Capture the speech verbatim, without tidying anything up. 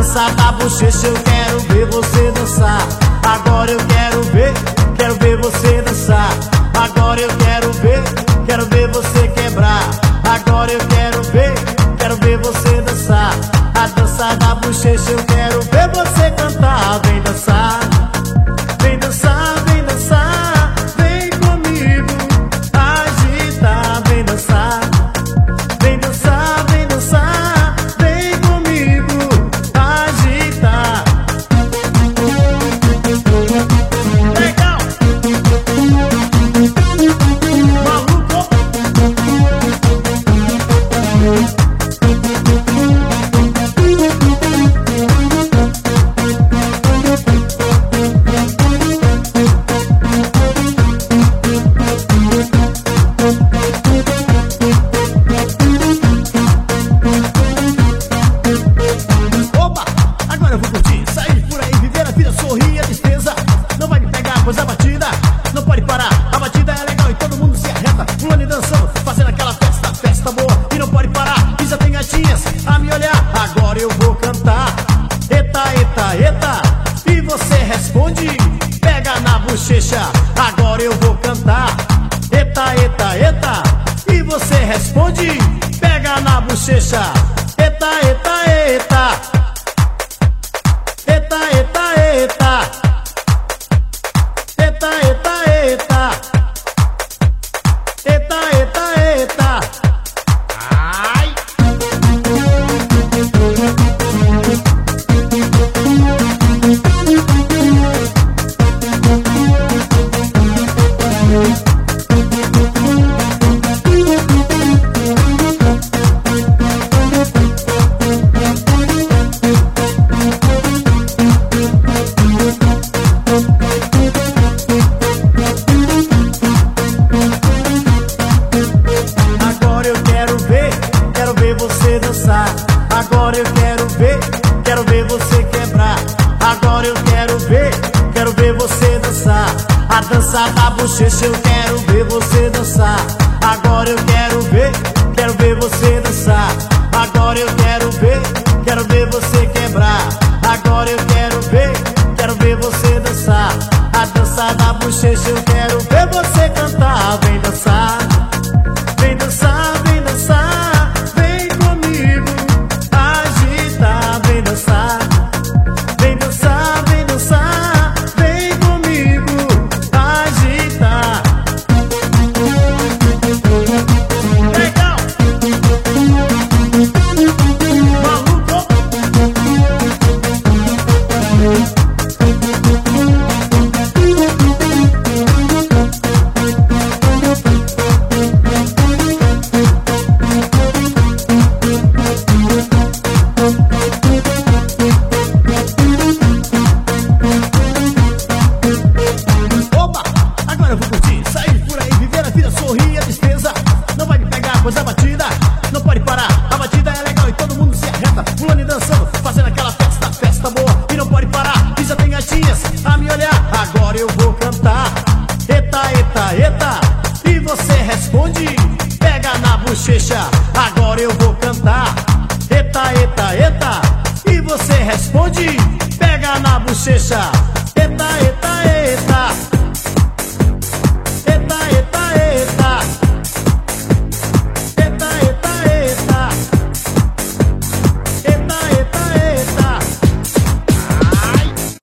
dança da bochecha, eu quero ver você dançar. Agora eu quero ver, quero ver você dançar. Agora eu quero ver, quero ver você quebrar. Agora eu quero ver, quero ver você dançar. A dança da bochecha, eu quero ver você cantar. Vem dançar, vem dançar, vem dançar. Vem comigo, agita, vem dançar. Vem dançar, vem dançar. Vem comigo, agita. Legal! Maluco! Opa, agora eu vou curtir, sair por aí, viver a vida, sorrir a tristeza. Não vai me pegar, pois a batida não pode parar. A batida é legal e todo mundo se arreta, pulando e dançando, fazendo aquela festa, festa boa e não pode parar. E já tem gatinhas a me olhar, agora eu vou cantar. Eita, eita, eita, e você responde, pega na bochecha. Agora eu vou cantar. Eita, eita, eita, e você responde, pega na bochecha. Eita, eita, eita. Eita, eita, eita. Eita, eita, eita. Eita, eita, eita. Ai. Agora eu quero ver, quero ver você dançar. Agora eu quero ver, quero ver você quebrar. Agora eu quero ver, quero ver você dançar. A dança da bochecha, eu quero ver você dançar. Agora eu quero ver, quero ver você dançar. Agora eu quero ver, quero ver você quebrar. Agora eu quero ver, quero ver você dançar. A dança da bochecha, eu quero ver você cantar. Vem dançar. Vem dançar, vem dançar, vem comigo, agita, vem dançar. Vem dançar, vem dançar, vem comigo, agita. Legal! Maluco! Opa, agora eu vou curtir, sair por aí, viver a vida, sorrir a tristeza. Não vai me pegar, pois a batida não pode parar. A batida é legal e todo mundo se arreta, pulando e dançando, fazendo aquela festa, festa boa e não pode parar. E já tem gatinhas a me olhar, agora eu vou cantar. Eita, eita, eita, e você responde, pega na bochecha. Agora eu vou cantar. Eita, eita, eita, e você responde, pega na bochecha.